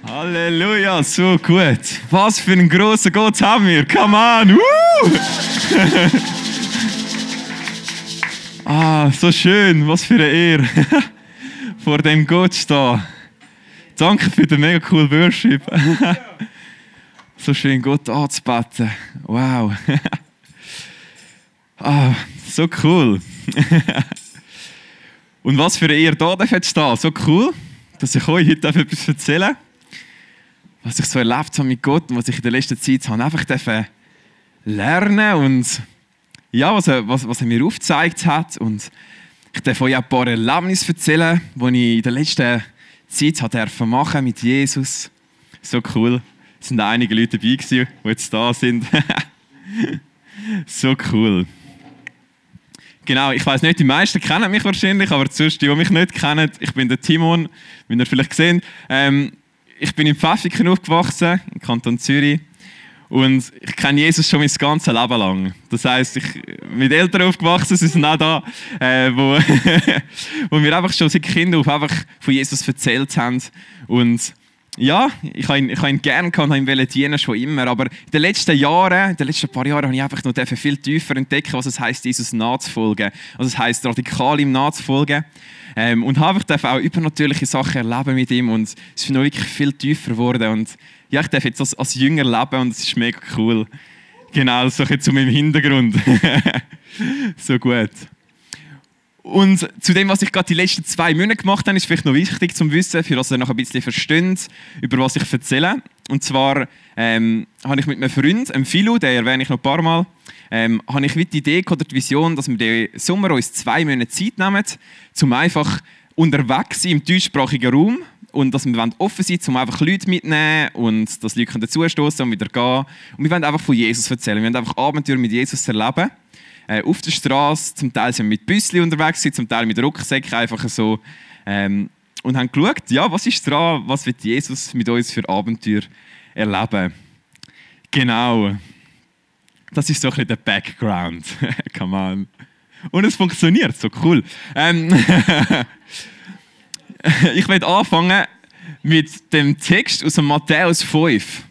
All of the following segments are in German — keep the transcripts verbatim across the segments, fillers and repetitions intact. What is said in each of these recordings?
Halleluja, so gut. Was für einen grossen Gott haben wir. Come on. Woo! Ah, so schön. Was für eine Ehre. Vor dem Gott stehen. Danke für den mega coolen Worship. So schön, Gott anzubeten. Wow. Ah, so cool. Und was für eine Ehre da darf stehen. So cool, dass ich euch heute etwas erzählen darf, was ich so erlebt habe mit Gott und was ich in der letzten Zeit habe. Einfach lernen und ja, was er, was, was er mir aufgezeigt hat. Und ich darf euch auch ein paar Erlebnisse erzählen, die ich in der letzten Zeit machen durfte mit Jesus. So cool. Es sind einige Leute dabei gewesen, die jetzt da sind. So cool. Genau, ich weiss nicht, die meisten kennen mich wahrscheinlich, aber sonst, die, die mich nicht kennen, ich bin der Timon, wie ihr vielleicht gesehen. Ähm, ich bin in Pfäffiken aufgewachsen, im Kanton Zürich. Und ich kenne Jesus schon mein ganzes Leben lang. Das heisst, ich mit Eltern aufgewachsen, sie sind auch da, äh, wo, wo mir einfach schon seit Kind auf einfach von Jesus erzählt haben. Und ja, ich habe ihn, ich habe ihn gerne gehabt, habe ihn dienen, schon immer. Aber in den letzten Jahren, in den letzten paar Jahren, habe ich einfach noch viel tiefer entdecken, was es heisst, Jesus nachzufolgen. Was es heisst, radikal ihm nachzufolgen. Ähm, und habe ich auch übernatürliche Sachen erleben mit ihm. Und es ist noch wirklich viel tiefer geworden. Und ja, ich darf jetzt als, als Jünger leben und es ist mega cool. Genau, so zu meinem Hintergrund. So gut. Und zu dem, was ich gerade die letzten zwei Monate gemacht habe, ist vielleicht noch wichtig zu wissen, für das ihr noch ein bisschen versteht, über was ich erzähle. Und zwar ähm, habe ich mit einem Freund, einem Philo, den erwähne ich noch ein paar Mal, ähm, habe ich die Idee oder die Vision, dass wir den Sommer uns zwei Monate Zeit nehmen, um einfach unterwegs zu sein im deutschsprachigen Raum und dass wir offen sind, um einfach Leute mitzunehmen und dass Leute dazustoßen und wieder gehen. Und wir wollen einfach von Jesus erzählen. Wir wollen einfach Abenteuer mit Jesus erleben. Äh, auf der Straße, zum Teil sind wir mit Büsschen unterwegs, zum Teil mit Rucksäcken, einfach so. Ähm, und haben geschaut, ja, was ist dran, was wird Jesus mit uns für Abenteuer erleben. Genau. Das ist so ein bisschen der Background. Come on. Und es funktioniert, so cool. Ähm ich werde anfangen mit dem Text aus dem Matthäus fünf.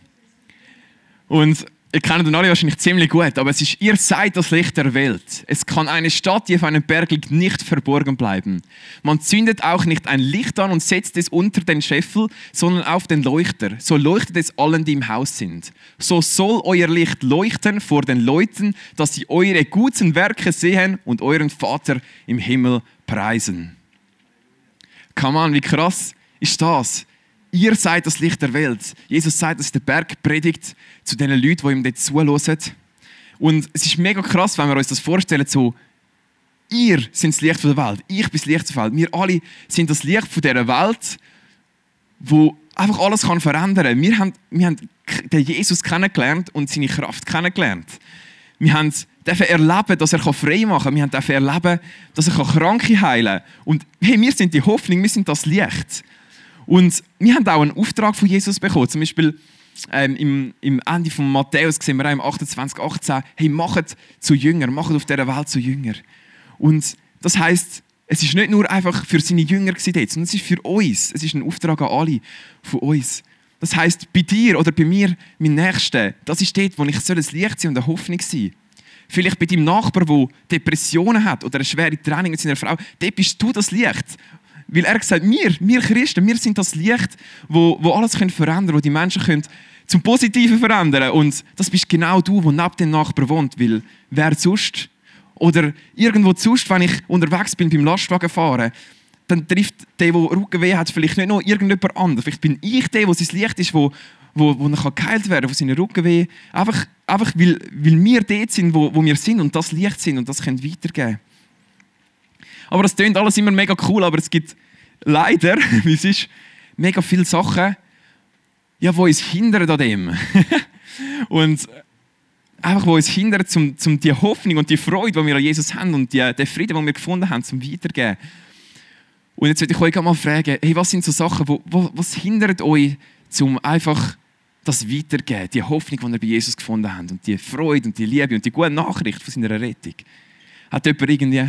Und ihr kennt den alle wahrscheinlich ziemlich gut, aber es ist, ihr seid das Licht der Welt. Es kann eine Stadt, die auf einem Berg liegt, nicht verborgen bleiben. Man zündet auch nicht ein Licht an und setzt es unter den Scheffel, sondern auf den Leuchter. So leuchtet es allen, die im Haus sind. So soll euer Licht leuchten vor den Leuten, dass sie eure guten Werke sehen und euren Vater im Himmel preisen. Come on, wie krass ist das? Ihr seid das Licht der Welt. Jesus sagt, dass der Berg predigt zu den Leuten, die ihm dort zuhören. Und es ist mega krass, wenn wir uns das vorstellen, so, ihr seid das Licht der Welt, ich bin das Licht der Welt. Wir alle sind das Licht dieser Welt, wo einfach alles kann verändern kann. Wir haben, wir haben den Jesus kennengelernt und seine Kraft kennengelernt. Wir haben dürfen erleben, dass er frei machen kann. Wir dürfen erleben, dass er Kranke heilen kann. Und hey, wir sind die Hoffnung, wir sind das Licht. Und wir haben auch einen Auftrag von Jesus bekommen. Zum Beispiel ähm, im, im Ende von Matthäus sehen wir auch im achtundzwanzig achtzehn, hey, macht zu Jünger, macht auf dieser Welt zu Jünger. Und das heisst, es ist nicht nur einfach für seine Jünger gewesen, sondern es ist für uns. Es ist ein Auftrag an alle von uns. Das heisst, bei dir oder bei mir, mein Nächster, das ist dort, wo ich soll ein Licht sein und eine Hoffnung sein. Vielleicht bei deinem Nachbar, der Depressionen hat oder eine schwere Trennung mit seiner Frau, dort bist du das Licht. Weil er gesagt hat, wir, wir Christen, wir sind das Licht, wo, wo alles können verändern können, wo die Menschen können zum Positiven verändern können. Und das bist genau du, der neben dem Nachbarn wohnt. Weil wer sonst? Oder irgendwo sonst, wenn ich unterwegs bin beim Lastwagen fahren, dann trifft der, der Rückenweh hat, vielleicht nicht noch irgendjemand anderes. Vielleicht bin ich der, der sein Licht ist, wo, wo, wo er geheilt werden kann von seinen Rückenweh. Einfach, einfach weil, weil wir dort sind, wo, wo wir sind und das Licht sind und das können weitergeben. Aber das klingt alles immer mega cool, aber es gibt leider, wie es ist, mega viele Sachen, ja, die uns hindern an dem. Und einfach, die uns hindern, um, um die Hoffnung und die Freude, die wir an Jesus haben und die, den Frieden, den wir gefunden haben, zum Weitergeben. Und jetzt würde ich euch mal fragen, hey, was sind so Sachen, wo, wo, was hindert euch, um einfach das Weitergeben, die Hoffnung, die ihr bei Jesus gefunden habt und die Freude und die Liebe und die gute Nachricht von seiner Rettung? Hat jemand irgendwie...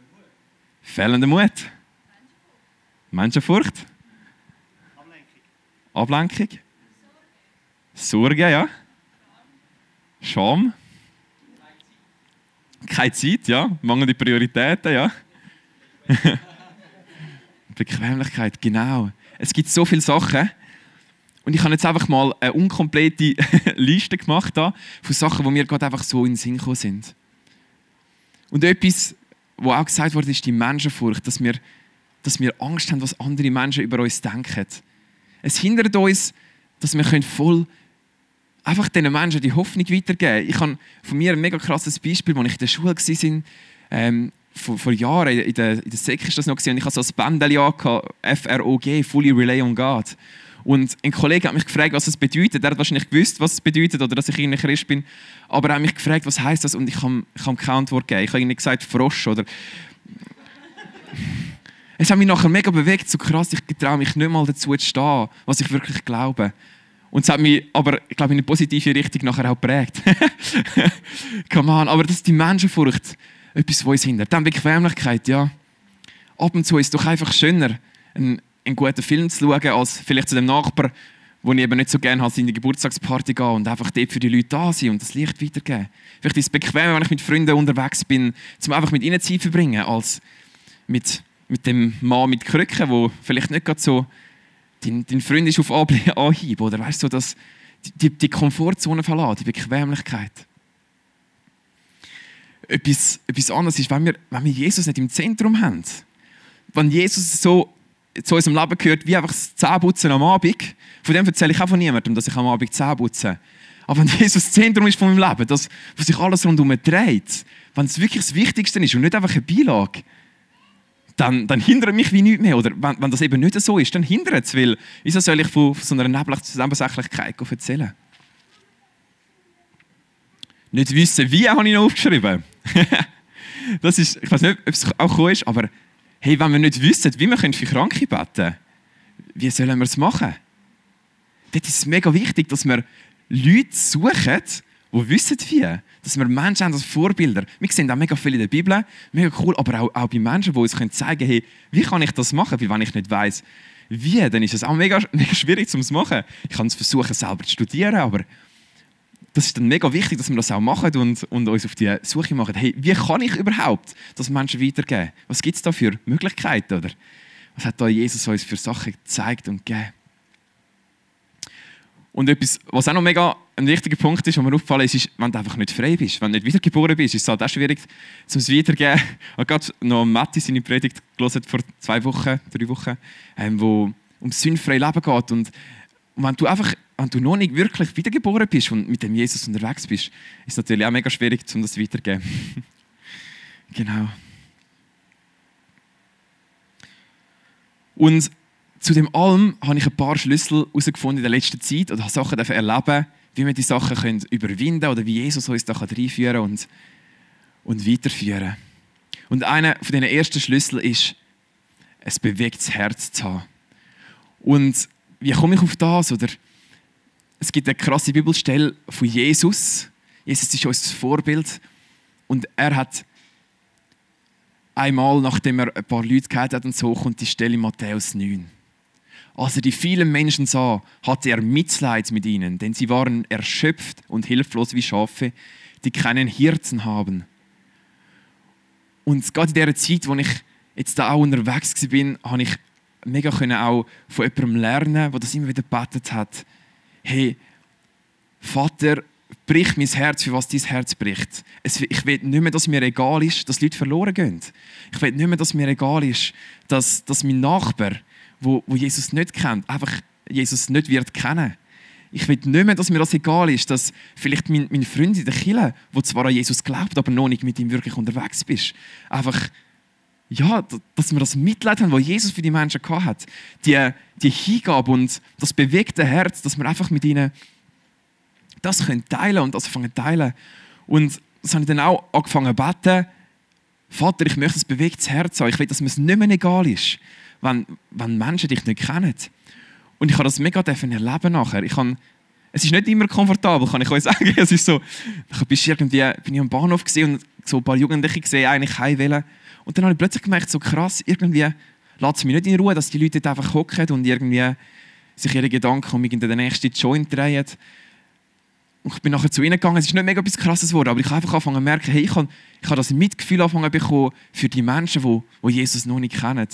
Fehlender Mut. Menschenfurcht. Ablenkung? Sorge, ja. Scham? Keine Zeit, ja. Mangelnde Prioritäten, ja. Bequemlichkeit, genau. Es gibt so viele Sachen. Und ich habe jetzt einfach mal eine unkomplette Liste gemacht da, von Sachen, die mir gerade einfach so in den Sinn gekommen sind. Und etwas, was auch gesagt wurde, ist die Menschenfurcht, dass wir, dass wir Angst haben, was andere Menschen über uns denken. Es hindert uns, dass wir voll einfach diesen Menschen die Hoffnung weitergeben können. Ich habe von mir ein mega krasses Beispiel, als ich in der Schule war, ähm, vor, vor Jahren, in der, in der Sek ist das noch, und ich hatte so ein Bändchen an, F R O G, Fully Rely on God. Und ein Kollege hat mich gefragt, was das bedeutet. Er hat wahrscheinlich gewusst, was es bedeutet oder dass ich irgendwie Christ bin. Aber er hat mich gefragt, was heisst das? Und ich habe ich hab keine Antwort gegeben. Ich habe irgendwie gesagt, Frosch. Oder es hat mich nachher mega bewegt, so krass, ich traue mich nicht mal dazu zu stehen, was ich wirklich glaube. Und es hat mich aber, ich glaube, in eine positive Richtung nachher auch geprägt. Come on, aber das ist die Menschenfurcht, etwas, was uns hindert. Dann Bequemlichkeit, ja. Ab und zu ist es doch einfach schöner, ein einen guten Film zu schauen, als vielleicht zu dem Nachbarn, wo ich eben nicht so gerne habe, in die Geburtstagsparty gehen und einfach dort für die Leute da sein und das Licht weitergeben. Vielleicht ist es bequemer, wenn ich mit Freunden unterwegs bin, um einfach mit ihnen Zeit zu verbringen, als mit, mit dem Mann mit Krücken, der vielleicht nicht gerade so dein, dein Freund ist auf Anhieb, oder weißt du, dass die, die Komfortzone verlassen, die Bequemlichkeit. Etwas, etwas anderes ist, wenn wir, wenn wir Jesus nicht im Zentrum haben. Wenn Jesus so zu unserem Leben gehört, wie einfach das Zähneputzen am Abend. Von dem erzähle ich auch von niemandem, dass ich am Abend Zähne putze. Aber wenn Jesus das Zentrum ist von meinem Leben, das, wo sich alles rundherum dreht, wenn es wirklich das Wichtigste ist und nicht einfach eine Beilage, dann, dann hindert mich wie nichts mehr. Oder wenn, wenn das eben nicht so ist, dann hindert es, weil wieso soll ich von, von so einer Nebensächlichkeit erzählen? Nicht wissen, wie, habe ich noch aufgeschrieben. Das ist, ich weiß nicht, ob es auch cool ist, aber hey, wenn wir nicht wissen, wie wir für Kranke beten können, wie sollen wir es machen? Dort ist es mega wichtig, dass wir Leute suchen, die wissen wie. Dass wir Menschen haben als Vorbilder. Wir sehen auch mega viel in der Bibel, mega cool, aber auch, auch bei Menschen, die uns zeigen können, hey, wie kann ich das machen? Weil wenn ich nicht weiss, wie, dann ist es auch mega, mega schwierig zu machen. Ich kann es versuchen, selber zu studieren, aber das ist dann mega wichtig, dass wir das auch machen und, und uns auf die Suche machen. Hey, wie kann ich überhaupt das Menschen weitergeben? Was gibt es da für Möglichkeiten? Oder was hat da Jesus uns für Sachen gezeigt und gegeben? Und etwas, was auch noch mega ein wichtiger Punkt ist, was mir aufgefallen ist, ist, wenn du einfach nicht frei bist, wenn du nicht wiedergeboren bist, ist es halt auch schwierig, um es weitergeben. Ich habe gerade noch Matti seine Predigt gelesen vor zwei Wochen, drei Wochen, ähm, wo um das sündfreie Leben geht. Und wenn du einfach wenn du noch nicht wirklich wiedergeboren bist und mit dem Jesus unterwegs bist, ist es natürlich auch mega schwierig, um das weiterzugeben. Genau. Und zu dem allem habe ich ein paar Schlüssel herausgefunden in der letzten Zeit oder habe Sachen erleben, wie wir die Sachen können überwinden können oder wie Jesus uns da reinführen und, und weiterführen. Und einer von diesen ersten Schlüsseln ist, ein bewegtes Herz zu haben. Und wie komme ich auf das? Oder es gibt eine krasse Bibelstelle von Jesus. Jesus ist unser Vorbild. Und er hat einmal, nachdem er ein paar Leute gehört hat, und so kommt die Stelle in Matthäus neun. Als er die vielen Menschen sah, hatte er Mitleid mit ihnen, denn sie waren erschöpft und hilflos wie Schafe, die keinen Hirten haben. Und gerade in dieser Zeit, wo ich jetzt da auch unterwegs war, habe ich mega auch von jemandem lernen, der das immer wieder gebetet hat. Hey, Vater, brich mein Herz, für was dein Herz bricht. Es, ich will nicht mehr, dass mir egal ist, dass Leute verloren gehen. Ich will nicht mehr, dass mir egal ist, dass, dass mein Nachbar, wo, wo Jesus nicht kennt, einfach Jesus nicht wird kennen. Ich will nicht mehr, dass mir das egal ist, dass vielleicht mein, mein Freund in der Kirche, der zwar an Jesus glaubt, aber noch nicht mit ihm wirklich unterwegs bist, einfach, ja, dass wir das Mitleid haben, was Jesus für die Menschen gehabt hat. Die, die Hingabe und das bewegte Herz, dass wir einfach mit ihnen das können teilen und das anfangen zu teilen. Und das habe ich dann auch angefangen zu beten. Vater, ich möchte ein bewegtes Herz haben. Ich will, dass mir es nicht mehr egal ist, wenn, wenn Menschen dich nicht kennen. Und ich habe das mega erleben nachher. Ich habe, es ist nicht immer komfortabel, kann ich euch sagen. Es ist so, ich bin irgendwie, bin ich am Bahnhof gesehen und so ein paar Jugendliche gesehen, eigentlich heim wollen. Und dann habe ich plötzlich gemerkt, so krass, irgendwie lässt es mich nicht in Ruhe, dass die Leute dort einfach hocken und irgendwie sich ihre Gedanken um den nächsten Joint drehen. Und ich bin nachher zu ihnen gegangen, es ist nicht mega etwas Krasses geworden, aber ich habe einfach angefangen zu merken, hey, ich habe, ich habe das Mitgefühl angefangen zu bekommen für die Menschen, die, die Jesus noch nicht kennen.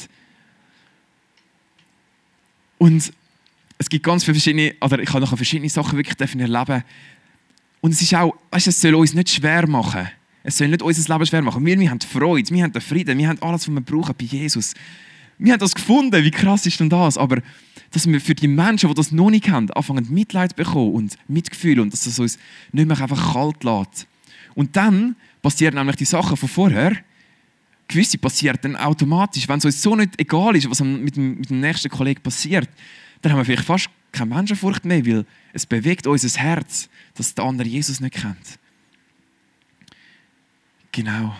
Und es gibt ganz viele verschiedene, oder ich habe nachher verschiedene Sachen wirklich erleben. Und es ist auch, weißt, es soll uns nicht schwer machen. Es soll nicht unser Leben schwer machen. Wir, wir haben Freude, wir haben den Frieden, wir haben alles, was wir brauchen bei Jesus. Wir haben das gefunden, wie krass ist denn das? Aber dass wir für die Menschen, die das noch nicht haben, anfangen Mitleid bekommen und Mitgefühl und dass das uns nicht mehr einfach kalt lässt. Und dann passieren nämlich die Sachen von vorher, gewisse passieren dann automatisch. Wenn es uns so nicht egal ist, was mit dem, mit dem nächsten Kollegen passiert, dann haben wir vielleicht fast keine Menschenfurcht mehr, weil es bewegt unser Herz, dass der andere Jesus nicht kennt. Genau.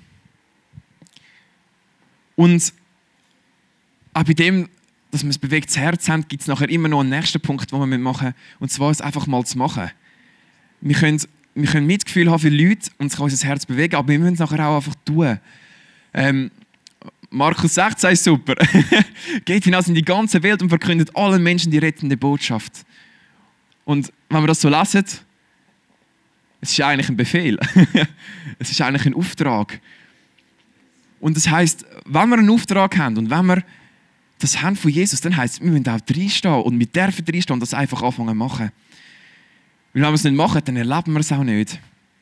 Und auch bei dem, dass wir ein bewegtes Herz haben, gibt es nachher immer noch einen nächsten Punkt, den wir machen müssen. Und zwar es einfach mal zu machen. Wir können, wir können Mitgefühl haben für Leute und es kann unser Herz bewegen, aber wir müssen es nachher auch einfach tun. Ähm, Markus sechzehn ist super. Geht hinaus in die ganze Welt und verkündet allen Menschen die rettende Botschaft. Und wenn wir das so lesen, es ist eigentlich ein Befehl. Es ist eigentlich ein Auftrag. Und das heisst, wenn wir einen Auftrag haben und wenn wir das haben von Jesus, dann heisst es, wir müssen auch reinstehen und wir dürfen reinstehen und das einfach anfangen zu machen. Weil wenn wir es nicht machen, dann erleben wir es auch nicht.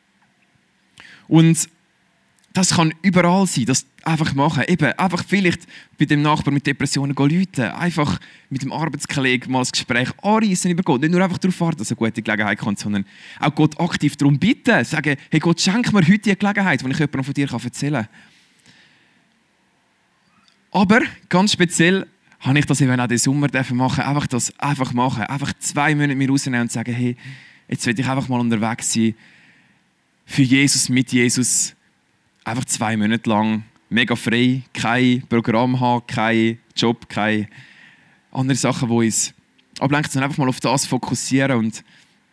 Und das kann überall sein, das einfach machen. Eben, einfach vielleicht bei dem Nachbarn mit Depressionen rufen, einfach mit dem Arbeitskollegen mal das Gespräch anreissen über Gott. Nicht nur einfach darauf warten, dass eine gute Gelegenheit kommt, sondern auch Gott aktiv darum bitten. Sagen, hey Gott, schenk mir heute die Gelegenheit, wo ich jemandem von dir erzählen kann. Aber ganz speziell habe ich das eben auch diesen Sommer machen, einfach das einfach machen, einfach zwei Monate mir rausnehmen und sagen, hey, jetzt will ich einfach mal unterwegs sein, für Jesus, mit Jesus, einfach zwei Monate lang, mega frei, kein Programm haben, kein Job, keine andere Sachen, die uns ablenken, sondern einfach mal auf das fokussieren. Und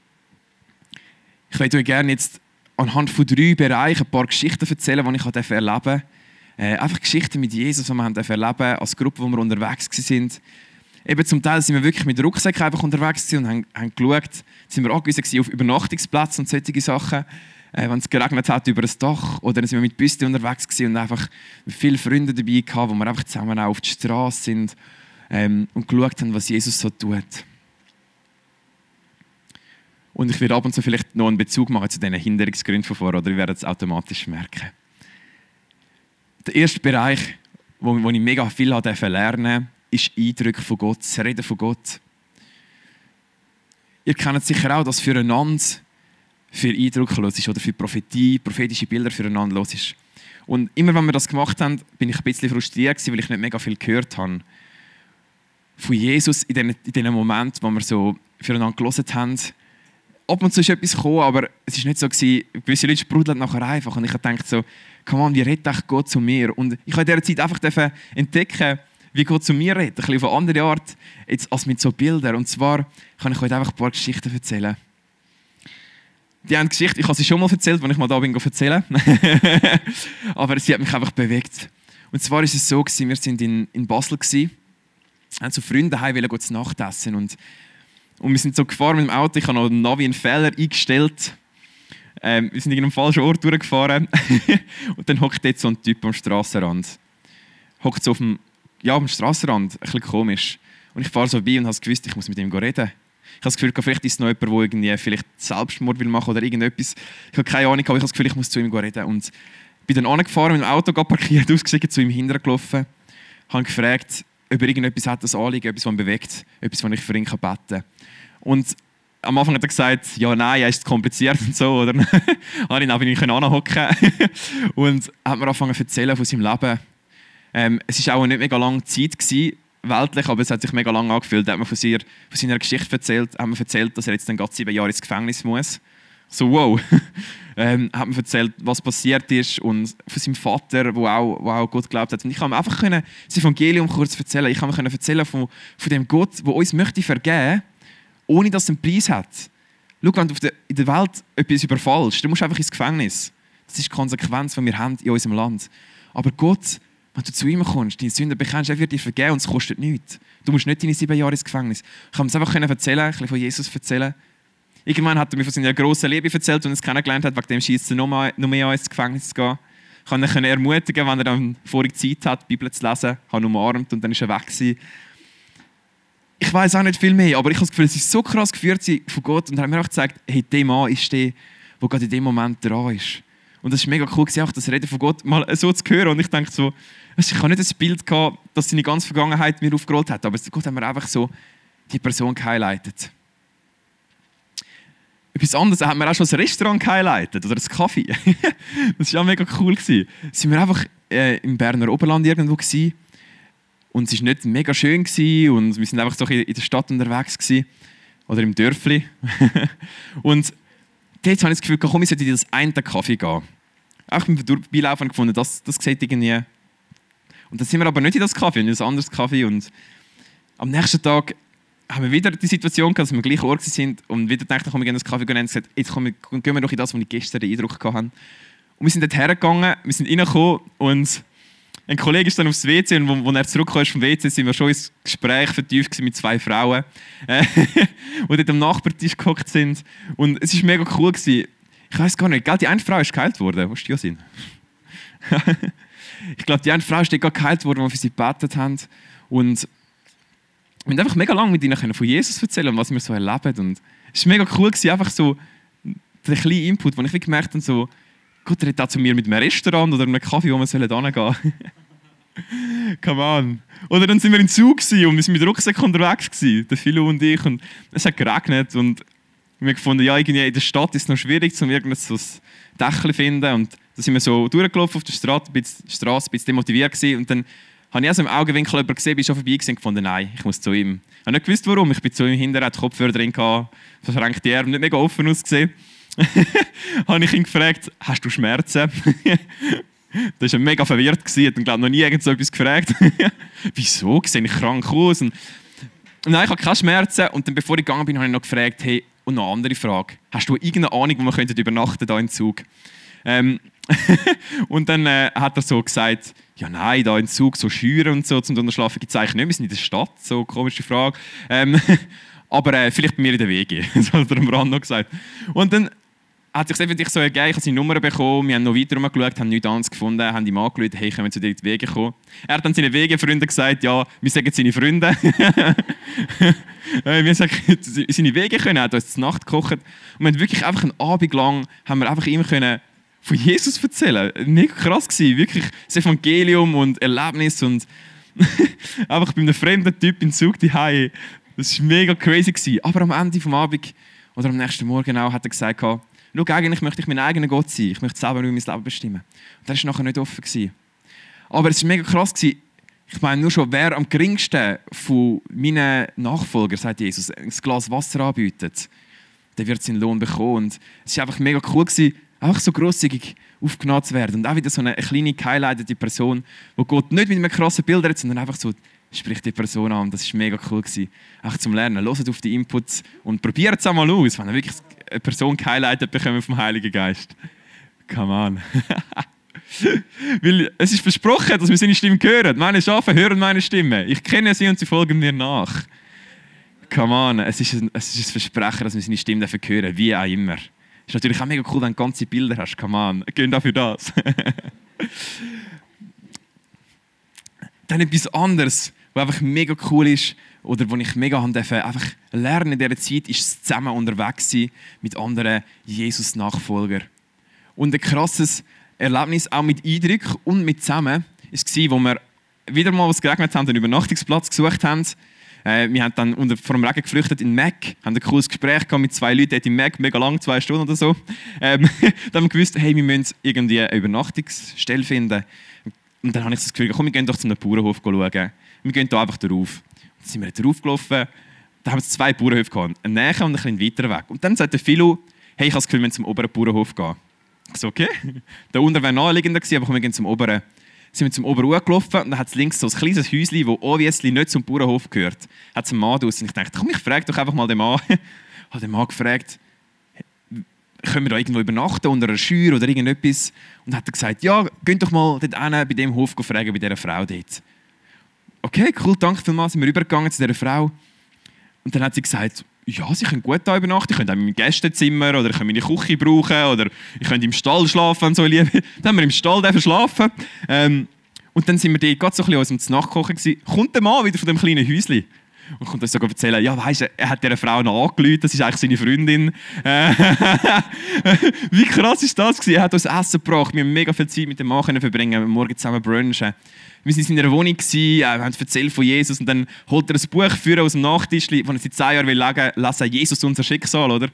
ich möchte euch gerne jetzt anhand von drei Bereichen ein paar Geschichten erzählen, die ich erleben durfte. Äh, einfach Geschichten mit Jesus, die wir haben erleben als Gruppe, wo wir unterwegs waren. Eben zum Teil sind wir wirklich mit Rucksäcken einfach unterwegs und haben, haben geschaut, sind wir angewiesen auf Übernachtungsplätze und solche Sachen. Äh, wenn es geregnet hat, über das Dach. Oder dann sind wir mit Büste unterwegs und einfach viele Freunde dabei gehabt, wo wir einfach zusammen auf die Straße sind ähm, und geschaut haben, was Jesus so tut. Und ich werde ab und zu vielleicht noch einen Bezug machen zu diesen Hinderungsgründen von vorher, oder ihr werdet es automatisch merken. Der erste Bereich, wo, wo ich mega viel lernen durfte, ist Eindrücke von Gott, das Reden von Gott. Ihr kennt sicher auch, dass füreinander für Eindrücke los ist oder für Prophetie, prophetische Bilder füreinander los ist. Und immer, wenn wir das gemacht haben, bin ich ein bisschen frustriert, weil ich nicht mega viel gehört habe von Jesus in diesen, in diesen Momenten, wo wir so füreinander gelesen haben. Ab und zu ist etwas gekommen, aber es war nicht so gewesen, gewisse Leute sprudeln nachher einfach. Und ich habe gedacht so, come on, wie redet echt Gott zu mir? Und ich habe in dieser Zeit einfach entdecken, wie Gott zu mir redet. Ein bisschen auf eine andere Art jetzt als mit so Bildern. Und zwar kann ich euch einfach ein paar Geschichten erzählen. Die eine Geschichte, ich habe sie schon mal erzählt, als ich mal da bin erzählen. Aber sie hat mich einfach bewegt. Und zwar war es so, wir waren in, in Basel, haben so Freunde daheim wollen zu Nacht essen. Und, und wir sind so gefahren mit dem Auto, ich habe noch einen Navi einen Fehler eingestellt. Ähm, wir sind in einem falschen Ort durchgefahren. Und dann hockt dort so ein Typ am Strassenrand. Hockt so auf dem, ja, am Strassenrand, ein bisschen komisch. Und ich fahre so vorbei und habe gewusst, ich muss mit ihm reden. Ich habe das Gefühl, vielleicht ist es noch jemand, der irgendwie vielleicht Selbstmord will machen oder irgendetwas. Ich habe keine Ahnung, aber ich habe das Gefühl, ich muss zu ihm reden. Und bin dann angefahren, mit dem Auto parkiert, ausgestiegen, zu ihm hintergelaufen. Habe gefragt, ob er irgendetwas hat, das Anliegen, etwas, was ihn bewegt, etwas, was ich für ihn beten kann. Und am Anfang hat er gesagt, ja, nein, er ist kompliziert und so. Oder? Habe ihn auch nicht anhocken und hat mir angefangen zu erzählen von seinem Leben. Ähm, es war auch nicht mega lange Zeit gewesen, weltlich, aber es hat sich mega lange angefühlt. Er hat mir von, seiner, von seiner Geschichte erzählt, hat mir erzählt, dass er jetzt dann gerade sieben Jahre ins Gefängnis muss. So, wow. ähm, hat mir erzählt, was passiert ist und von seinem Vater, der auch, wo auch Gott geglaubt hat. Und ich konnte mir einfach können, das Evangelium kurz erzählen. Ich konnte mir erzählen von, von dem Gott, der uns möchte vergeben, ohne dass es einen Preis hat. Schau, wenn du auf der, in der Welt etwas überfallst, dann musst du einfach ins Gefängnis. Das ist die Konsequenz, die wir haben in unserem Land. Aber Gott, wenn du zu ihm kommst, deine Sünden bekennst, er wird dir vergeben und es kostet nichts. Du musst nicht deine sieben Jahre ins Gefängnis. Ich kann es einfach erzählen, ein bisschen von Jesus erzählen. Irgendwann hat er mir von seiner grossen Liebe erzählt und es kennengelernt hat, wegen dem schießt er noch mehr, noch mehr an, ins Gefängnis zu gehen. Ich kann ihn ermutigen, wenn er dann vorige Zeit hat, die Bibel zu lesen, habe ihn umarmt und dann ist er weg gewesen. Ich weiß auch nicht viel mehr, aber ich habe das Gefühl, es ist so krass geführt von Gott und er hat mir auch gezeigt, hey, der Mann ist der, der gerade in dem Moment dran ist. Und das ist mega cool, auch das Reden von Gott mal so zu hören. Und ich denke so, ich habe nicht das Bild gehabt, dass seine ganze Vergangenheit mir aufgerollt hat, aber Gott hat mir einfach so die Person gehighlightet. Etwas anderes, er hat mir auch schon ein Restaurant gehighlightet oder ein Kaffee. Das war auch mega cool. Sind wir einfach äh, im Berner Oberland irgendwo gewesen. Und es war nicht mega schön gewesen, und wir sind einfach so in der Stadt unterwegs gewesen. Oder im Dörfli. Und dort habe ich das Gefühl, komm, ich sollte in das eine Kaffee gehen. Auch beim Vorbeilaufen gefunden, das, das sieht irgendwie. Und dann sind wir aber nicht in das Kaffee, in ein anderes Kaffee. Und am nächsten Tag haben wir wieder die Situation gehabt, dass wir am gleichen Ort sind und wieder gedacht, komm, wir gehen in das Kaffee gehen und gesagt, jetzt komm, gehen wir doch in das, wo ich gestern den Eindruck hatte. Und wir sind dort hergegangen, wir sind reingekommen und ein Kollege ist dann aufs W C und wo, wo er zurückkam vom W C, sind wir schon ins Gespräch vertieft mit zwei Frauen, äh, die dort am Nachbartisch gehockt sind. Und es war mega cool gewesen. Ich weiß gar nicht, gell? Die eine Frau ist geheilt worden, was die ja sind. Ich glaube, die eine Frau ist dort geheilt worden, die für sie gebetet haben. Und wir haben einfach mega lange mit ihnen von Jesus erzählen, was wir so erleben. Und es war mega cool gewesen, einfach so der kleine Input, wo ich gemerkt habe, so, Gott redet auch zu mir mit einem Restaurant oder einem Kaffee, wo wir hingehen sollen. Come on. Oder dann sind wir in Zug und wir sind mit Rucksack unterwegs gewesen, der Philo und ich. Und es hat geregnet und wir haben gefunden, ja, irgendwie in der Stadt ist es noch schwierig, um irgendein so Dächchen zu finden. Und da sind wir so durchgelaufen auf der Straße, ein bisschen, ein bisschen demotiviert gewesen. Und dann habe ich also im Augenwinkel jemanden gesehen, bin schon vorbei gewesen und gefunden, nein, ich muss zu ihm. Ich habe nicht gewusst, warum. Ich bin zu ihm hinterher, hatte Kopfhörer drin, verschränkte Arme, nicht mega offen ausgesehen. Habe ich ihn gefragt, hast du Schmerzen? Da war er mega verwirrt, hat dann glaube noch nie irgend so etwas gefragt. Wieso? Sehe ich krank aus? Und nein, ich habe keine Schmerzen. Und dann, bevor ich gegangen bin, habe ich noch gefragt, hey, und noch eine andere Frage. Hast du irgendeine Ahnung, wo wir könnten übernachten hier im Zug? Ähm, und dann äh, hat er so gesagt, ja nein, da im Zug so Scheuren und so zum Unterschlafen gibt es eigentlich nicht. Wir sind in der Stadt, so komische Frage. Ähm, aber äh, vielleicht bei mir in der W G, das hat er am Rand noch gesagt. Und dann hat sich effektiv so ergeben, ich habe seine Nummer bekommen, wir haben noch weiter rumgeschaut, haben nichts anderes gefunden, haben ihm angerufen, hey, können wir zu dir in die W G kommen? Er hat dann seinen W G-Freunden gesagt, ja, wir sagen seine Freunde. Wir sagen, seine W G können, er hat uns zur Nacht gekocht. Und wir haben wirklich einfach einen Abend lang, haben wir einfach ihm können von Jesus erzählen. Mega krass gewesen, wirklich das Evangelium und Erlebnis und einfach bei einem fremden Typ in Zug die Hause. Das war mega crazy gewesen. Aber am Ende des Abends oder am nächsten Morgen auch hat er gesagt, schau, eigentlich möchte ich mein eigener Gott sein. Ich möchte selber nur mein Leben bestimmen. Und das war nachher nicht offen gewesen. Aber es war mega krass gewesen. Ich meine, nur schon, wer am geringsten von meinen Nachfolgern, sagt Jesus, ein Glas Wasser anbietet, der wird seinen Lohn bekommen. Und es war einfach mega cool gewesen, einfach so grosszügig aufgenommen zu werden. Und auch wieder so eine kleine, gehighlightete Person, die Gott nicht mit einem krassen Bild hat, sondern einfach so spricht die Person an. Und das war mega cool gewesen. Auch zum Lernen. Hört auf die Inputs und probiert es einmal aus, wenn ihr wirklich eine Person gehighlightet bekommt vom Heiligen Geist. Come on. Weil es ist versprochen, dass wir seine Stimme hören. Meine Schafe hören meine Stimme. Ich kenne sie und sie folgen mir nach. Come on. Es ist ein, es ist ein Versprechen, dass wir seine Stimme hören dürfen, wie auch immer. Es ist natürlich auch mega cool, wenn du ganze Bilder hast. Come on. Gehen dafür das. Dann etwas anderes, was einfach mega cool ist, oder wo ich mega durfte, einfach lernen in dieser Zeit, ist das zusammen unterwegs sein mit anderen Jesus-Nachfolgern. Und ein krasses Erlebnis, auch mit Eindruck und mit zusammen, war, wo wir wieder mal was geregnet haben, einen Übernachtungsplatz gesucht haben. Äh, wir haben dann unter, vor dem Regen geflüchtet in Mac, haben ein cooles Gespräch gehabt mit zwei Leuten in Mac, mega lang, zwei Stunden oder so. Ähm, dann haben wir gewusst, hey, wir müssen irgendwie eine Übernachtungsstelle finden. Und dann habe ich das Gefühl, komm, wir gehen doch zu einem Bauernhof schauen. Wir gehen hier einfach drauf. Dann sind wir drauf gelaufen. Da haben wir zwei Bauernhöfe gehabt, einen näher und einen weiter weg. Und dann sagt der Philo, hey, ich habe das Gefühl, wir müssen zum oberen Bauernhof gehen. Ich so, okay. Der untere wäre naheliegender gewesen, aber komm, wir gehen zum oberen. Sind wir zum oberen hochgelaufen und dann hat es links so ein kleines Häuschen, das obviously nicht zum Bauernhof gehört. Hat einen Mann draussen. Und ich dachte, komm, ich frage doch einfach mal den Mann. Ich habe den Mann gefragt, können wir da irgendwo übernachten, unter einer Scheuer oder irgendetwas? Und hat er gesagt, ja, geht doch mal dort hin, bei dem Hof fragen, bei dieser Frau dort. Okay, cool, danke vielmals, sind wir rübergegangen zu dieser Frau. Und dann hat sie gesagt, ja, sie können gut da übernachten, ich könnte auch in meinem Gästezimmer oder ich könnte meine Küche brauchen oder ich könnte im Stall schlafen, wenn so lieb. Dann haben wir im Stall schlafen. Ähm, und dann sind wir dort gerade so ein bisschen uns Nachkochen gewesen. Kommt der Mann wieder von dem kleinen Häuschen und kommt uns sogar erzählen, ja, weisst du, er hat dieser Frau noch angerufen, das ist eigentlich seine Freundin. Äh, Wie krass ist das gewesen? Er hat uns Essen gebracht, wir haben mega viel Zeit mit dem Mann verbringen, morgen zusammen brunchen. Wir waren in seiner Wohnung, wir haben erzählt von Jesus und dann holt er ein Buch für aus dem Nachtisch, das er seit zehn Jahren will lesen, Jesus, unser Schicksal, oder?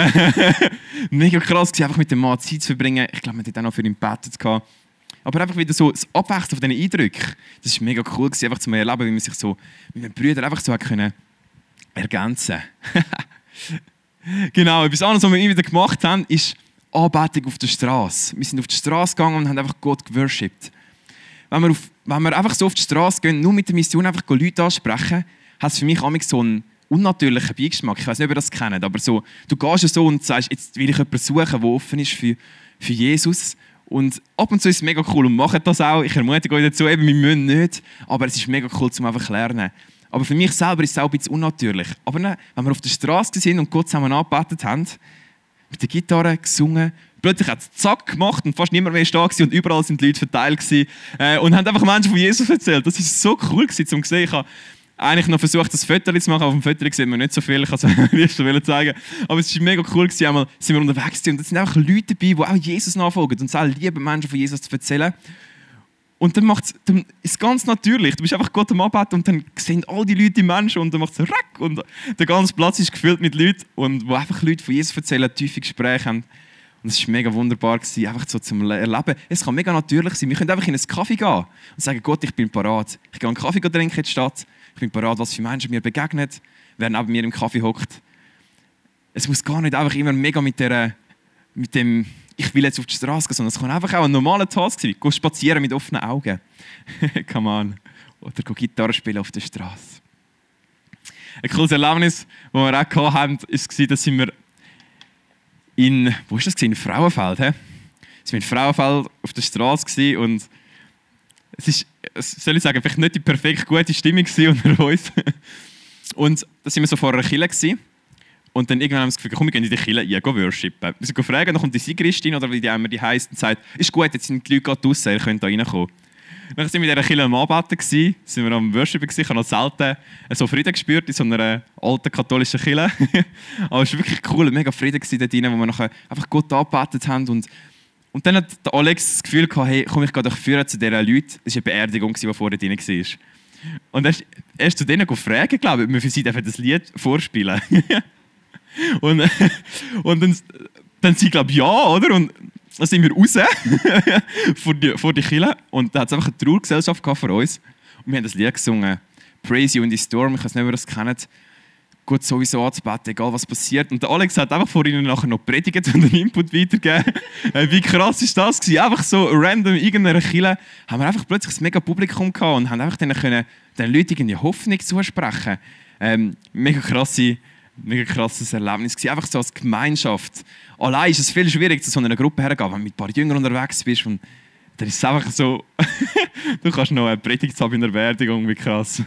Mega krass gewesen, einfach mit dem Mann Zeit zu verbringen. Ich glaube, wir hatten auch noch für ihn gebetet. Aber einfach wieder so das Abwechseln von diesen Eindrücken, das war mega cool gewesen, einfach zu erleben, wie man sich so mit den Brüdern einfach so können ergänzen. Genau, etwas anderes, was wir immer wieder gemacht haben, ist Anbetung auf der Straße. Wir sind auf die Straße gegangen und haben einfach Gott geworshipped. Wenn wir, auf, wenn wir einfach so auf die Straße gehen, nur mit der Mission einfach Leute ansprechen, hat es für mich auch so einen unnatürlichen Beigeschmack. Ich weiß nicht, ob ihr das kennt, aber so, du gehst ja so und sagst, jetzt will ich jemanden suchen, der offen ist für, für Jesus. Und ab und zu ist es mega cool und macht das auch. Ich ermutige euch dazu, eben, wir müssen nicht, aber es ist mega cool, um einfach zu lernen. Aber für mich selber ist es auch ein bisschen unnatürlich. Aber ne, wenn wir auf der Straße sind und Gott zusammen angebetet haben, mit der Gitarre gesungen, plötzlich hat es zack gemacht und fast niemand mehr da war und überall sind die Leute verteilt gewesen, äh, und haben einfach Menschen von Jesus erzählt. Das war so cool gewesen, um zu sehen. Ich habe eigentlich noch versucht, das Foto zu machen. Auf dem Foto sieht man nicht so viel, ich kann es nicht so zeigen. Aber es war mega cool gewesen. Einmal sind wir unterwegs gewesen und es sind einfach Leute dabei, die auch Jesus nachfolgen und es auch lieben, Menschen von Jesus zu erzählen. Und dann, macht's, dann ist es ganz natürlich. Du bist einfach Gott am Anbeten und dann sehen all die Leute die Menschen und dann macht es rack und der ganze Platz ist gefüllt mit Leuten, und wo einfach Leute von Jesus erzählen, tiefe Gespräche haben. Und es war mega wunderbar, gewesen, einfach so zum Erleben. Es kann mega natürlich sein. Wir können einfach in einen Kaffee gehen und sagen, Gott, ich bin parat. Ich gehe einen Kaffee trinken in die Stadt. Ich bin parat, was für Menschen mir begegnen, wer neben mir im Kaffee hockt. Es muss gar nicht einfach immer mega mit, der, mit dem, ich will jetzt auf die Straße gehen, sondern es kann einfach auch ein normaler Tag sein. Geh spazieren mit offenen Augen. Come on. Oder geh Gitarre spielen auf der Straße. Ein cooles Erlebnis, das wir auch hatten, war, dass wir in, wo war das? In Frauenfeld. He? Wir waren in Frauenfeld auf der Straße und es ist, soll ich sagen, vielleicht nicht die perfekt gute Stimmung unter uns. Und da waren wir so vor einer Kirche. Und dann irgendwann haben wir das Gefühl, komm, wir gehen in die Kirche, ja, gehen worshipen. Wir sind fragen, dann kommt die Sigristin oder wie die immer die heisst und sagt, ist gut, jetzt sind die Leute gerade draussen, ihr könnt da reinkommen. Dann waren wir in dieser Kirche am Anbeten, sind wir am Worshipen, ich habe noch selten so Frieden gespürt in so einer alten katholischen Kirche. Aber es war wirklich cool, mega Frieden dort drin, wo wir nachher einfach Gott angebetet haben. Und, und dann hat Alex das Gefühl gehabt, hey, komm, ich gehe dich führen zu diesen Leuten. Es war eine Beerdigung, die vorher drin war. Und er ist, er ist zu denen gefragt, glaube ich, ob wir für sie das Lied vorspielen dürfen. Und, und dann, dann sie glaube ich, ja, oder? Und dann sind wir raus vor die, vor die Kirche und da hat es einfach eine Trauergesellschaft für uns. Und wir haben das Lied gesungen, «Praise you in the storm», ich weiß nicht, ob ihr das kennt. Gut sowieso anzubeten, egal was passiert. Und der Alex hat einfach vor ihnen nachher noch predigt und einen Input weitergegeben. Wie krass ist das gewesen? Einfach so random in irgendeiner Kirche haben wir einfach plötzlich ein mega Publikum gehabt und haben einfach denen können, den Leuten irgendwie Hoffnung zusprechen. Ähm, mega krasse Mega krasses Erlebnis gewesen. Einfach so als Gemeinschaft. Allein ist es viel schwierig, zu so einer Gruppe herzugehen, wenn du mit ein paar Jüngern unterwegs bist. Und dann ist es einfach so, du kannst noch eine Predigt haben in der Beerdigung, wie krass.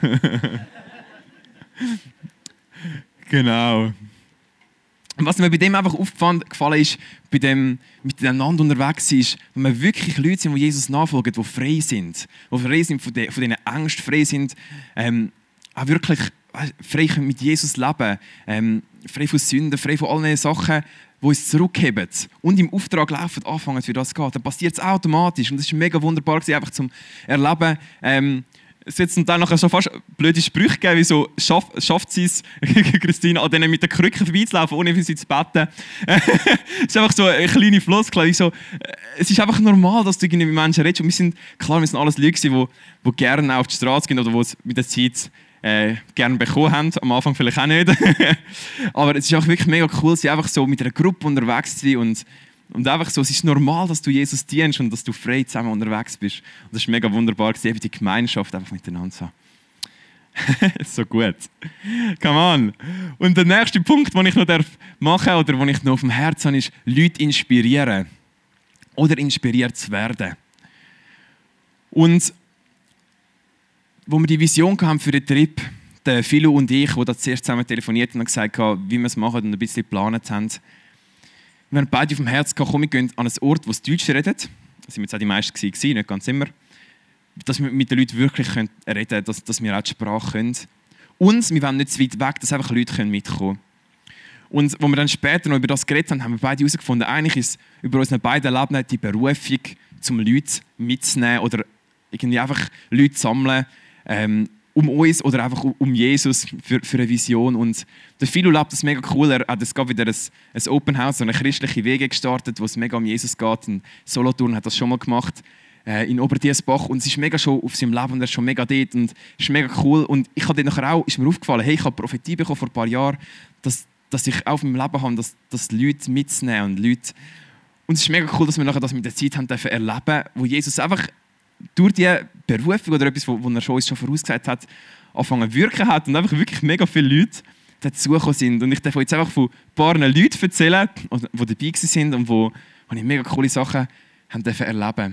Genau. Und was mir bei dem einfach aufgefallen ist, bei dem miteinander unterwegs ist, wenn wir wirklich Leute sind, die Jesus nachfolgen, die frei sind, die frei sind von, de, von diesen Ängsten, frei sind, ähm, auch wirklich frei mit Jesus leben, ähm, frei von Sünden, frei von all den Sachen, die uns zurückheben und im Auftrag laufen, anfangen, wie das geht. Dann passiert es automatisch und das war mega wunderbar, einfach zum Erleben. Ähm, es wird dann nachher so fast blöde Sprüche geben, wie so, schaff, schafft sie es, Christine, an denen mit den Krücken vorbeizulaufen, ohne für sie zu beten. Es ist einfach so eine kleine Floskel. So, es ist einfach normal, dass du mit Menschen redest. Und wir sind, klar, wir sind alles Leute, die, die gerne auf die Straße gehen oder die es mit der Zeit Äh, gerne bekommen haben, am Anfang vielleicht auch nicht. Aber es ist auch wirklich mega cool, sie einfach so mit einer Gruppe unterwegs zu sein und, und einfach so, es ist normal, dass du Jesus dienst und dass du frei zusammen unterwegs bist. Und das ist mega wunderbar, die Gemeinschaft einfach miteinander zu haben. So gut. Come on. Und der nächste Punkt, den ich noch machen darf, oder den ich noch auf dem Herzen habe, ist, Leute inspirieren. Oder inspiriert zu werden. Und wo wir die Vision haben für den Trip, der Philo und ich, die da zuerst zusammen telefoniert haben und gesagt haben, wie wir es machen und ein bisschen geplant haben, wir haben beide auf dem Herzen gehabt, komm, wir gehen an einen Ort, wo es Deutsch redet. Das waren jetzt auch die meisten gewesen, nicht ganz immer. Dass wir mit den Leuten wirklich reden können, dass, dass wir auch die Sprache können. Und wir wollen nicht zu weit weg, dass einfach Leute mitkommen können. Und als wir dann später noch über das geredet haben, haben wir beide herausgefunden, eigentlich ist über unsere beiden Leben die Berufung, um Leute mitzunehmen oder irgendwie einfach Leute zu sammeln, ähm, um uns oder einfach um Jesus für, für eine Vision. Und der Philo lebt das mega cool. Er hat jetzt gerade wieder ein, ein Open House, so eine christliche Wege gestartet, wo es mega um Jesus geht. In Solothurn hat das schon mal gemacht, äh, in Oberdiessbach. Und es ist mega schon auf seinem Leben und er ist schon mega dort und es ist mega cool. Und ich habe dort nachher auch, ist mir aufgefallen, hey, ich habe Prophetie bekommen vor ein paar Jahren, dass, dass ich auch in meinem Leben habe, dass, dass Leute mitzunehmen und Leute. Und es ist mega cool, dass wir nachher das mit der Zeit haben dürfen erleben, wo Jesus einfach durch die Berufung oder etwas, was er schon uns schon vorausgesagt hat, angefangen zu wirken hat und einfach wirklich mega viele Leute dazugekommen sind. Und ich darf jetzt einfach von ein paar Leuten erzählen, die dabei waren und wo, wo ich mega coole Sachen haben dürfen erleben.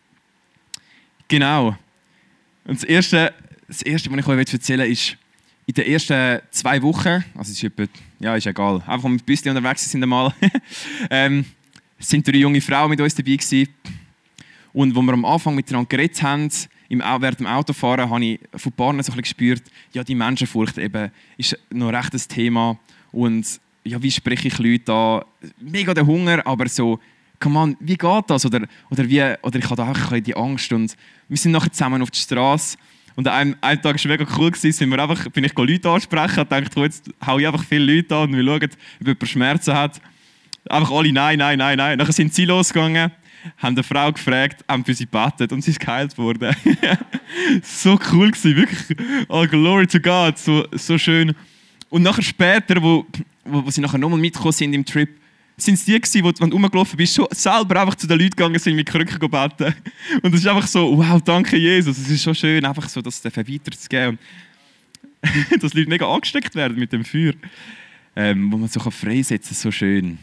Genau. Und das Erste, das Erste, was ich euch erzählen will, ist, in den ersten zwei Wochen, also es ist etwa, ja, ist egal, einfach mit dem Büsschen unterwegs sind einmal, ähm, sind drei junge Frauen mit uns dabei gewesen. Und als wir am Anfang miteinander geredet haben, im, während dem Autofahren, habe ich von ein paar so ein bisschen gespürt, ja, die Menschenfurcht eben ist noch recht ein Thema. Und ja, wie spreche ich Leute an? Mega der Hunger, aber so, come on, wie geht das? Oder, oder, wie, oder ich hatte auch ein bisschen die Angst. Und wir sind nachher zusammen auf der Straße. Und an einem, einem Tag war es mega cool, sind wir einfach, bin ich Leute ansprechen und dachte, jetzt haue ich einfach viele Leute an und wir schauen, ob jemand Schmerzen hat. Einfach alle nein, nein, nein, nein. Nachher sind sie losgegangen, haben eine Frau gefragt, haben für sie gebetet und sie ist geheilt worden. So cool gewesen, wirklich. Oh, glory to God, so, so schön. Und nachher später, wo, wo, wo sie nachher nochmal mitgekommen sind im Trip, sind es die gewesen, wo, wenn du rumgelaufen bist, schon selber einfach zu den Leuten gegangen sind, mit Krücken gebeten. Und es ist einfach so, wow, danke Jesus. Es ist so schön, einfach so, das weiterzugeben. Dass Leute mega angesteckt werden mit dem Feuer. Ähm, wo man so freisetzen kann, so schön.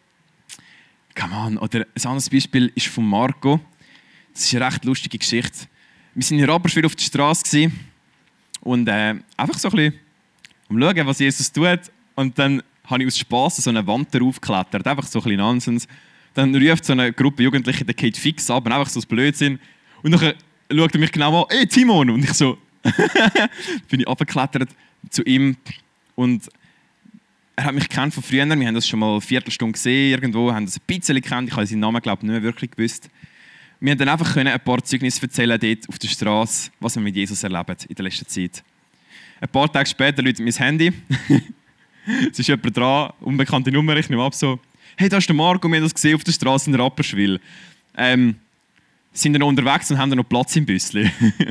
Come on. Oder ein anderes Beispiel ist von Marco. Das ist eine recht lustige Geschichte. Wir waren in Rapperswil auf der Straße und äh, einfach so ein bisschen um zu schauen, was Jesus tut. Und dann habe ich aus Spass so eine Wand darauf geklettert. Einfach so ein bisschen Nonsens. Dann ruft so eine Gruppe Jugendliche, der geht fix ab, einfach so ein Blödsinn. Und dann schaut er mich genau an, «Ey, Timon!» Und ich so, bin ich runtergeklettert zu ihm. Und er hat mich kennt von früher, wir haben das schon mal eine Viertelstunde gesehen irgendwo, haben das ein bisschen gekannt, ich habe seinen Namen glaube ich nicht mehr wirklich gewusst. Wir haben dann einfach können ein paar Zeugnisse erzählen dort auf der Straße, was wir mit Jesus erleben in der letzten Zeit. Ein paar Tage später läutet mein Handy. Es ist jemand dran, unbekannte Nummer, ich nehme ab so, «Hey, da ist der Marco, wir haben das gesehen auf der Straße in Rapperswil. Ähm, sind wir noch unterwegs und haben noch Platz im Büsschen?»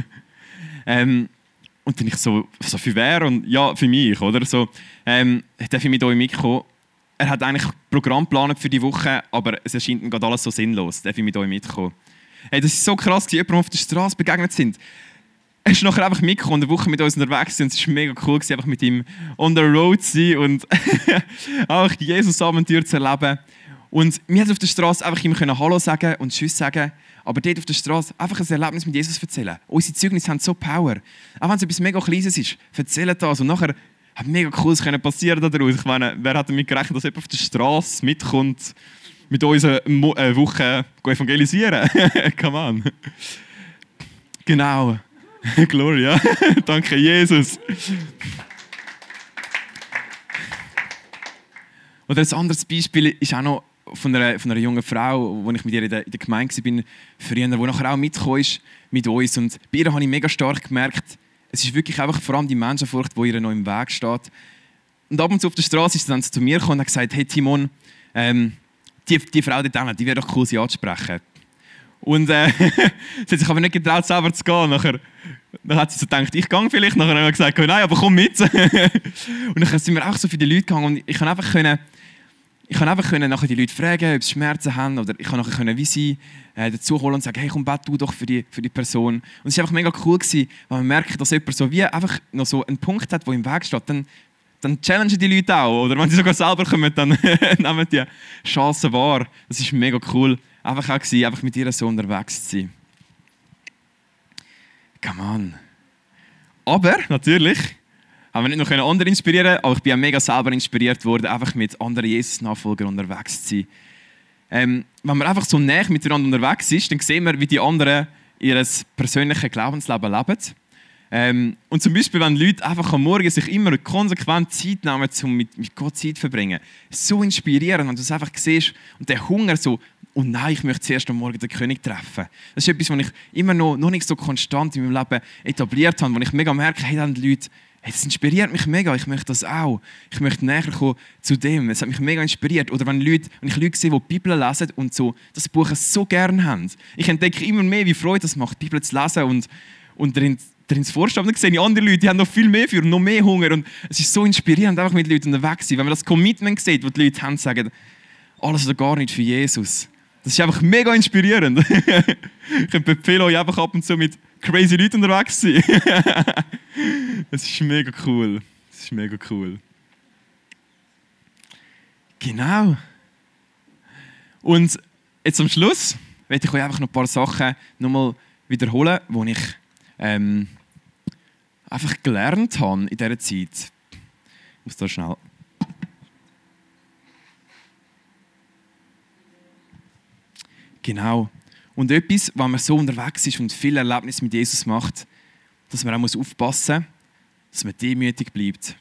ähm, Und dann ich so, so für wer? Und ja, für mich, oder? So, ähm, darf ich mit euch mitkommen? Er hat eigentlich ein Programm geplant für die Woche, aber es erscheint ihm gerade alles so sinnlos. Darf ich mit euch mitkommen? Hey, das ist so krass, dass jemand auf der Straße begegnet sind. Er ist nachher einfach mitgekommen, eine Woche mit uns unterwegs und es war mega cool, einfach mit ihm on the road zu sein und auch die Jesus-Abenteuer zu erleben. Und wir konnten auf der Straße einfach ihm Hallo sagen und Tschüss sagen, aber dort auf der Straße einfach ein Erlebnis mit Jesus erzählen. Unsere Zeugnisse haben so Power. Auch wenn es etwas mega Kleines ist, erzählen das. Und nachher hat mega Cooles passieren daraus. Ich meine, wer hat damit gerechnet, dass jemand auf der Straße mitkommt, mit uns eine äh, Woche evangelisieren? Come on. Genau. Gloria. Danke, Jesus. Oder ein anderes Beispiel ist auch noch von einer, von einer jungen Frau, wo ich mit ihr in der, in der Gemeinde war, früher, die nachher auch mitgekommen ist mit uns. Und bei ihr habe ich mega stark gemerkt, es ist wirklich einfach vor allem die Menschenfurcht, die ihr noch im Weg steht. Und ab und zu auf der Straße ist sie dann zu mir gekommen und hat gesagt, «Hey Timon, ähm, die, die Frau dort, die wäre doch cool, sie anzusprechen.» Und äh, sie hat sich aber nicht getraut, selber zu gehen. Nachher, dann hat sie so gedacht, ich gehe vielleicht. Nachher haben wir gesagt, «Nein, aber komm mit.» Und dann sind wir auch so für die Leute gegangen und ich kann einfach können, Ich konnte einfach nachher die Leute fragen, ob sie Schmerzen haben, oder ich konnte nachher wie sie äh, dazu holen und sagen, hey, komm, bett du doch für die, für die Person. Und es war einfach mega cool gewesen, weil man merkt, dass jemand so wie einfach noch so einen Punkt hat, der im Weg steht. Dann, dann challengen die Leute auch, oder wenn sie sogar selber kommen, dann nehmen die Chancen wahr. Das ist mega cool, einfach auch gewesen, einfach mit ihrer so unterwegs zu sein. Come on. Aber natürlich haben wir nicht nur andere inspirieren können, aber ich bin auch mega selber inspiriert worden, einfach mit anderen Jesus-Nachfolgern unterwegs zu sein. Ähm, wenn man einfach so nah miteinander unterwegs ist, dann sehen wir, wie die anderen ihr persönliches Glaubensleben leben. Ähm, und zum Beispiel, wenn Leute einfach am Morgen sich immer konsequent Zeit nehmen, um mit, mit Gott Zeit zu verbringen. So inspirierend, wenn du es einfach siehst und der Hunger so, oh nein, ich möchte zuerst am Morgen den König treffen. Das ist etwas, was ich immer noch, noch nicht so konstant in meinem Leben etabliert habe, wo ich mega merke, hey, dann die Leute, hey, das inspiriert mich mega, ich möchte das auch. Ich möchte näher kommen zu dem. Es hat mich mega inspiriert. Oder wenn, Leute, wenn ich Leute sehe, die die Bibel lesen und so das Buch so gerne haben. Ich entdecke immer mehr, wie Freude das macht, die Bibel zu lesen und, und darin, darin zu forschen. Aber dann sehe ich andere Leute, die haben noch viel mehr für und noch mehr Hunger. Und es ist so inspirierend, einfach mit Leuten unterwegs zu sein. Wenn man das Commitment sieht, das die Leute haben, sagen, alles oder gar nicht für Jesus. Das ist einfach mega inspirierend. Ich empfehle euch einfach ab und zu mit crazy Leuten unterwegs zu sein. Das ist mega cool. Das ist mega cool. Genau. Und jetzt am Schluss möchte ich euch einfach noch ein paar Sachen nochmal wiederholen, die ich ähm, einfach gelernt habe in dieser Zeit. Ich muss da schnell. Genau. Und etwas, wenn man so unterwegs ist und viele Erlebnisse mit Jesus macht, dass man auch aufpassen muss, dass man demütig bleibt.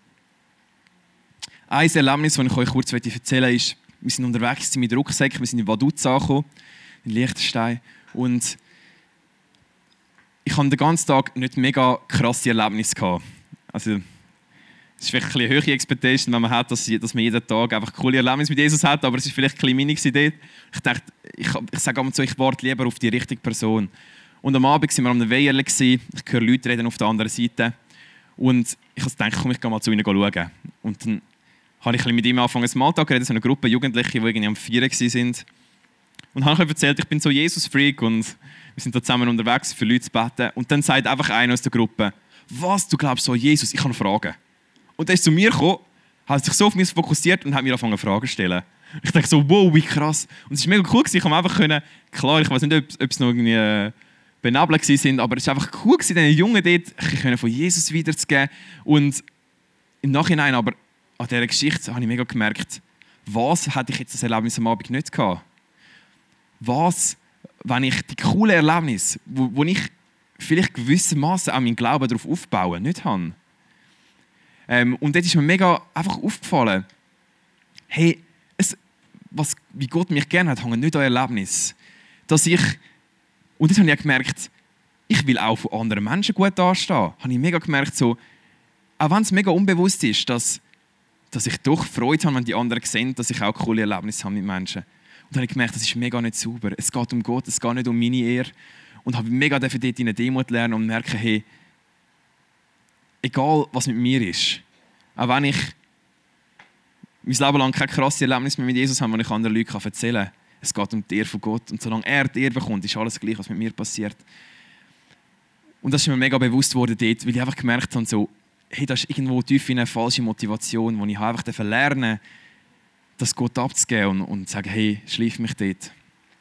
Ein Erlebnis, das ich euch kurz erzählen möchte, ist, wir sind unterwegs mit Rucksäcken, wir sind in Vaduz angekommen, in Liechtenstein. Und ich hatte den ganzen Tag nicht mega krasse Erlebnisse gehabt. Also, es ist vielleicht eine höhere Expectation, wenn man hat, dass, dass man jeden Tag einfach coole Erlebnisse mit Jesus hat, aber es ist vielleicht ein bisschen meine Idee. Ich dachte, ich, ich sage immer so, ich warte lieber auf die richtige Person. Und am Abend waren wir an einem Weiherle, ich höre Leute reden auf der anderen Seite. Und ich dachte, komm, ich gehe mal zu ihnen schauen. Und dann habe ich mit ihm angefangen, Smalltalk zu reden, so eine Gruppe Jugendliche, die irgendwie am Vieren waren. Und habe ich erzählt, ich bin so Jesus-Freak und wir sind da zusammen unterwegs, für Leute zu beten. Und dann sagt einfach einer aus der Gruppe, was, du glaubst so an Jesus? Ich habe Fragen. Und er ist zu mir gekommen, hat sich so auf mich fokussiert und hat mir angefangen Fragen zu stellen. Ich dachte so, wow, wie krass. Und es war mega cool, ich konnte einfach können, klar, ich weiß nicht, ob, ob es noch irgendwie äh, benebelt sind, aber es war einfach cool, diesen Jungen dort von Jesus wiederzugeben. Und im Nachhinein aber an dieser Geschichte habe ich mega gemerkt, was hätte ich jetzt das Erlebnis am Abend nicht gehabt? Was, wenn ich die coolen Erlebnisse, wo, wo ich vielleicht gewissermaßen auch meinen Glauben darauf aufbaue, nicht habe? Ähm, und dort ist mir mega einfach aufgefallen, hey, es, was, wie Gott mich gerne hat, hängt nicht an Erlebnis. Dass ich, und das habe ich auch gemerkt, ich will auch von anderen Menschen gut dastehen. Habe ich mega gemerkt, so, auch wenn es mega unbewusst ist, dass, dass ich doch Freude habe, wenn die anderen sehen, dass ich auch coole Erlebnisse habe mit Menschen. Und dann habe ich gemerkt, das ist mega nicht sauber. Es geht um Gott, es geht nicht um meine Ehre. Und habe mega dort in der Demut lernen und merken, hey, egal was mit mir ist, auch wenn ich mein Leben lang keine krasse Erlebnisse mehr mit Jesus habe, die ich anderen Leuten erzählen kann, es geht um die Ehre von Gott. Und solange er die Ehre bekommt, ist alles gleich, was mit mir passiert. Und das ist mir mega bewusst geworden dort, weil ich einfach gemerkt habe, so, hey, das ist irgendwo tief in eine falsche Motivation, wo ich einfach lernen das Gott abzugeben und, und zu sagen, hey, schleif mich dort.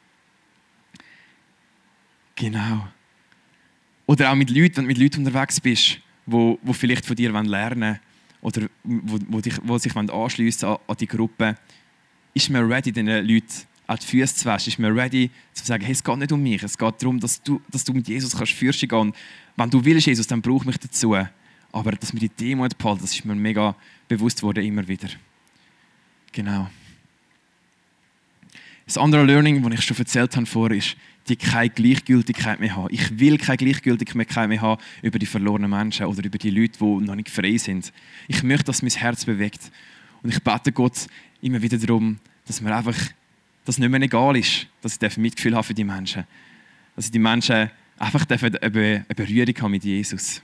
Genau. Oder auch mit Leuten, wenn du mit Leuten unterwegs bist, wo, wo vielleicht von dir lernen wollen oder wo, wo, dich, wo sich anschliessen an, an die Gruppe, ist man ready, diesen Leuten auch die Füße zu waschen? Ist man ready, zu sagen, hey, es geht nicht um mich, es geht darum, dass du, dass du mit Jesus kannst Fürsten gehen. Und wenn du willst, Jesus, dann brauch mich dazu. Aber dass wir die Demut behalten, das ist mir mega bewusst worden, immer wieder. Genau. Das andere Learning, das ich schon erzählt habe vorher, ist, die keine Gleichgültigkeit mehr haben. Ich will keine Gleichgültigkeit mehr haben über die verlorenen Menschen oder über die Leute, die noch nicht frei sind. Ich möchte, dass mein Herz bewegt. Und ich bete Gott immer wieder darum, dass mir einfach das nicht mehr egal ist, dass ich Mitgefühl habe für die Menschen. Dass ich die Menschen einfach eine Berührung haben mit Jesus.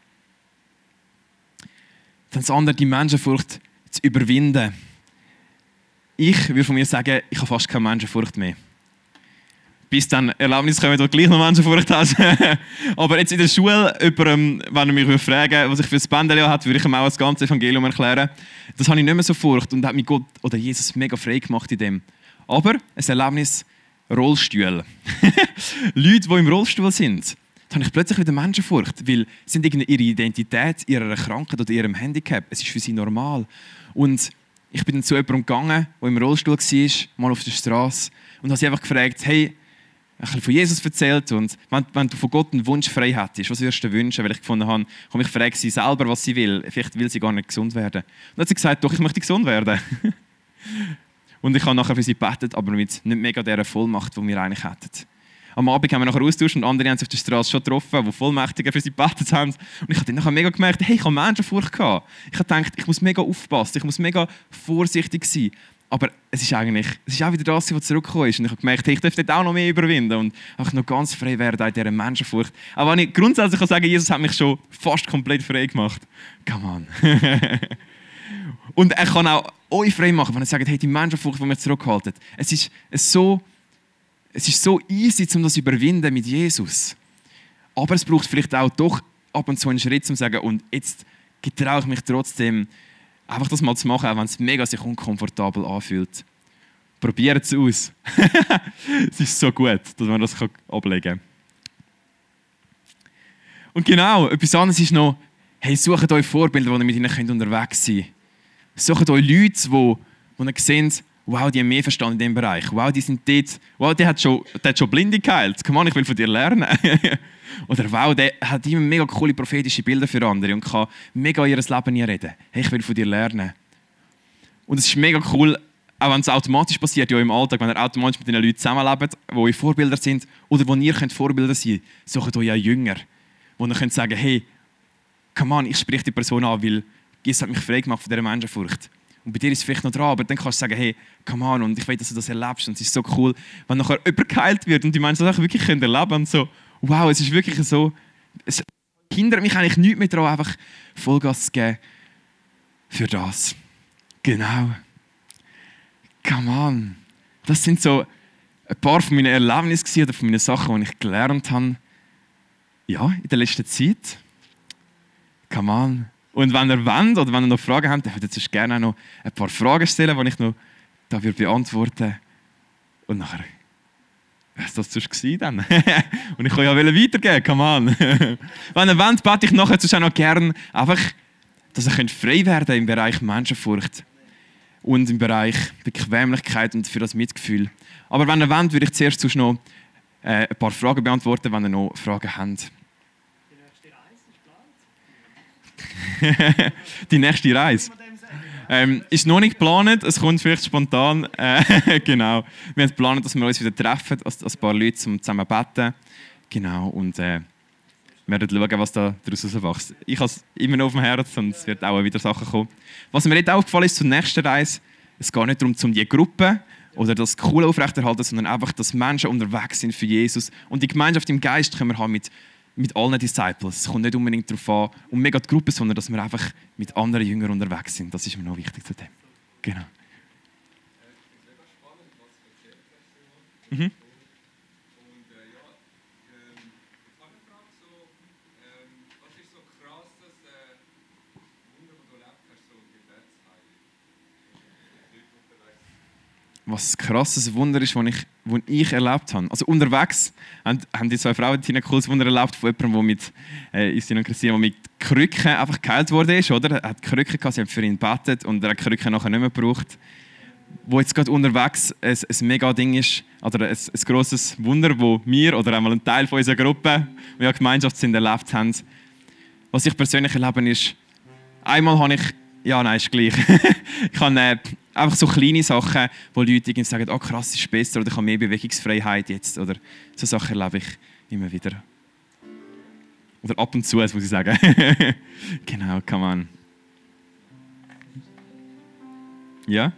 Dann das andere, die Menschenfurcht zu überwinden. ich würde von mir sagen, ich habe fast keine Menschenfurcht mehr. Bis dann Erlaubnis kommen, wo du gleich noch Menschenfurcht hast. Aber jetzt in der Schule, jemandem, wenn er mich fragen was ich für ein Bändchen hat, würde ich ihm auch das ganze Evangelium erklären. Das habe ich nicht mehr so Furcht und hat mich Gott oder Jesus mega frei gemacht in dem. Aber ein Erlebnis, Rollstuhl. Leute, die im Rollstuhl sind, da habe ich plötzlich wieder Menschenfurcht, weil sie sind ihre Identität, ihrer Krankheit oder ihrem Handicap. Es ist für sie normal. Und ich bin dann zu jemandem gegangen, der im Rollstuhl war, mal auf der Straße, und habe sie einfach gefragt, hey, ein bisschen von Jesus erzählt und wenn, wenn du von Gott einen Wunsch frei hättest, was würdest du dir wünschen? Weil ich gefunden habe, komm, ich frage sie selber, was sie will. Vielleicht will sie gar nicht gesund werden. Und dann hat sie gesagt, doch, ich möchte gesund werden. Und ich habe nachher für sie gebetet, aber mit nicht mega dieser Vollmacht, die wir eigentlich hätten. Am Abend haben wir nachher austauscht und andere haben sich auf der Straße schon getroffen, die Vollmächtiger für sie gebetet haben. Und ich habe dann nachher mega gemerkt, hey, ich habe Menschenfurcht gehabt. Ich habe gedacht, ich muss mega aufpassen, ich muss mega vorsichtig sein. Aber es ist eigentlich, es ist auch wieder das, was zurückgekommen ist. Und ich habe gemerkt, hey, ich darf dort auch noch mehr überwinden und einfach noch ganz frei werden in dieser Menschenfurcht. Aber wenn ich grundsätzlich kann sagen, Jesus hat mich schon fast komplett frei gemacht. Come on. Und er kann auch euch frei machen, wenn er sagt, hey, die Menschenfurcht, die mich zurückhalten. Es ist so, es ist so easy, um das zu überwinden mit Jesus. Aber es braucht vielleicht auch doch ab und zu einen Schritt, um zu sagen, und jetzt getraue ich mich trotzdem, einfach das mal zu machen, auch wenn es mega sich unkomfortabel anfühlt. Probiert es aus. Es ist so gut, dass man das ablegen kann. Und genau, etwas anderes ist noch, hey, sucht euch Vorbilder, wo ihr mit ihnen unterwegs sein könnt. Sucht euch Leute, die, die ihr seht, wow, die haben mehr Verstand in diesem Bereich. Wow, die sind dort, wow, der hat schon, der hat schon Blinde geheilt. Komm on, ich will von dir lernen. Oder wow, der hat immer mega coole prophetische Bilder für andere und kann mega ihr Leben reden. Hey, ich will von dir lernen. Und es ist mega cool, auch wenn es automatisch passiert, ja im Alltag, wenn ihr automatisch mit den Leuten zusammenlebt, die eure Vorbilder sind oder wo ihr könnt Vorbilder sein könnt, sucht euch ja Jünger, wo ihr könnt sagen, hey, come on, ich spreche die Person an, weil Jesus hat mich frei gemacht von dieser Menschenfurcht. Und bei dir ist es vielleicht noch dran, aber dann kannst du sagen, hey, come on, und ich will, dass du das erlebst. Und es ist so cool, wenn nachher jemand geheilt wird und die Menschen das wirklich erleben können und so, wow, es ist wirklich so, es hindert mich eigentlich nichts mehr daran, einfach Vollgas zu geben für das. Genau. Come on. Das sind so ein paar von meinen Erlebnissen oder von meinen Sachen, die ich gelernt habe, ja, in der letzten Zeit. Come on. Und wenn ihr wollt oder wenn ihr noch Fragen habt, dann würdet ihr gerne auch noch ein paar Fragen stellen, die ich noch da beantworten würde. Und nachher, was war das sonst dann? Und ich kann ja weitergeben, come on. Wenn ihr wollt, bete ich nachher auch noch gerne einfach, dass ihr frei werden könnt im Bereich Menschenfurcht und im Bereich Bequemlichkeit und für das Mitgefühl. Aber wenn ihr wollt, würde ich zuerst noch äh, ein paar Fragen beantworten, wenn ihr noch Fragen habt. Die nächste Reise. Ähm, ist noch nicht geplant, es kommt vielleicht spontan. Äh, genau. Wir haben geplant, dass wir uns wieder treffen, als, als ein paar Leute zum zusammen beten. Genau. Und äh, wir werden schauen, was da daraus wächst. Ich habe es immer noch auf dem Herzen und es wird auch wieder Sachen kommen. Was mir jetzt aufgefallen ist zur nächsten Reise, es geht nicht darum, um die Gruppe oder das Coole aufrechterhalten, sondern einfach, dass Menschen unterwegs sind für Jesus. Und die Gemeinschaft im Geist können wir haben mit mit allen Disciples. Es kommt nicht unbedingt darauf an, um mega die Gruppe, sondern dass wir einfach mit anderen Jüngern unterwegs sind. Das ist mir noch wichtig zu dem. Genau. Mhm. Was ein krasses Wunder ist, das ich, das ich erlebt habe. Also unterwegs haben, haben die zwei Frauen ein cooles Wunder erlebt von jemandem, der mit, äh, der mit Krücken einfach geheilt wurde. Oder? Er hat Krücken gehabt, sie haben für ihn gebetet und er hat Krücken nachher nicht mehr gebraucht. Wo jetzt gerade unterwegs ein, ein mega Ding ist, oder ein, ein grosses Wunder, das wir oder einmal ein Teil von unserer Gruppe, die ja Gemeinschaft sind, erlebt haben. Was ich persönlich erlebe, ist, einmal habe ich, ja nein, ist gleich, ich habe äh, einfach so kleine Sachen, wo Leute sagen, oh krass, das ist besser oder ich habe mehr Bewegungsfreiheit jetzt. Oder so Sachen erlebe ich immer wieder. Oder ab und zu, das muss ich sagen. Genau, come on. Ja?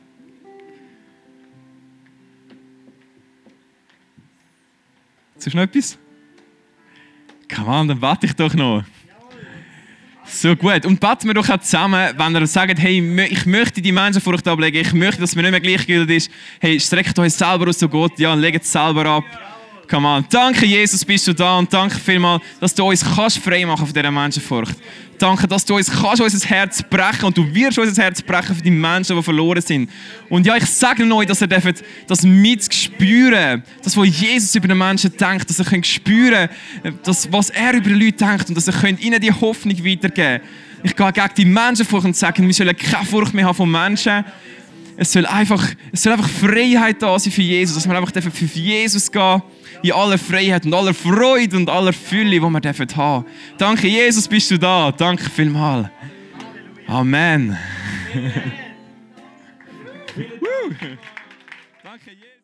Hast du noch etwas? Come on, dann warte ich doch noch. So gut. Und beten wir doch auch zusammen, wenn ihr sagt, hey, ich möchte die Menschenfurcht ablegen, ich möchte, dass mir nicht mehr gleichgültig ist. Hey, streckt euch selber aus, so Gott, ja, und legt es selber ab. Come on. Danke, Jesus, bist du da und danke vielmals, dass du uns kannst frei machen von dieser Menschenfurcht. Danke, dass du uns kannst unser Herz brechen und du wirst unser Herz brechen für die Menschen, die verloren sind. Und ja, ich sage euch, dass ihr dürft das mitspüren, das, was Jesus über den Menschen denkt, dass ihr könnt spüren, das, was er über die Leute denkt und dass ihr könnt ihnen die Hoffnung weitergeben. Ich gehe gegen die Menschenfurcht und sage, wir sollen keine Furcht mehr haben von Menschen. Es soll einfach, es soll einfach Freiheit da sein für Jesus, dass wir einfach für Jesus gehen in aller Freiheit und aller Freude und aller Fülle, die wir haben dürfen. Danke, Jesus, bist du da. Danke vielmals. Amen. Danke, Jesus.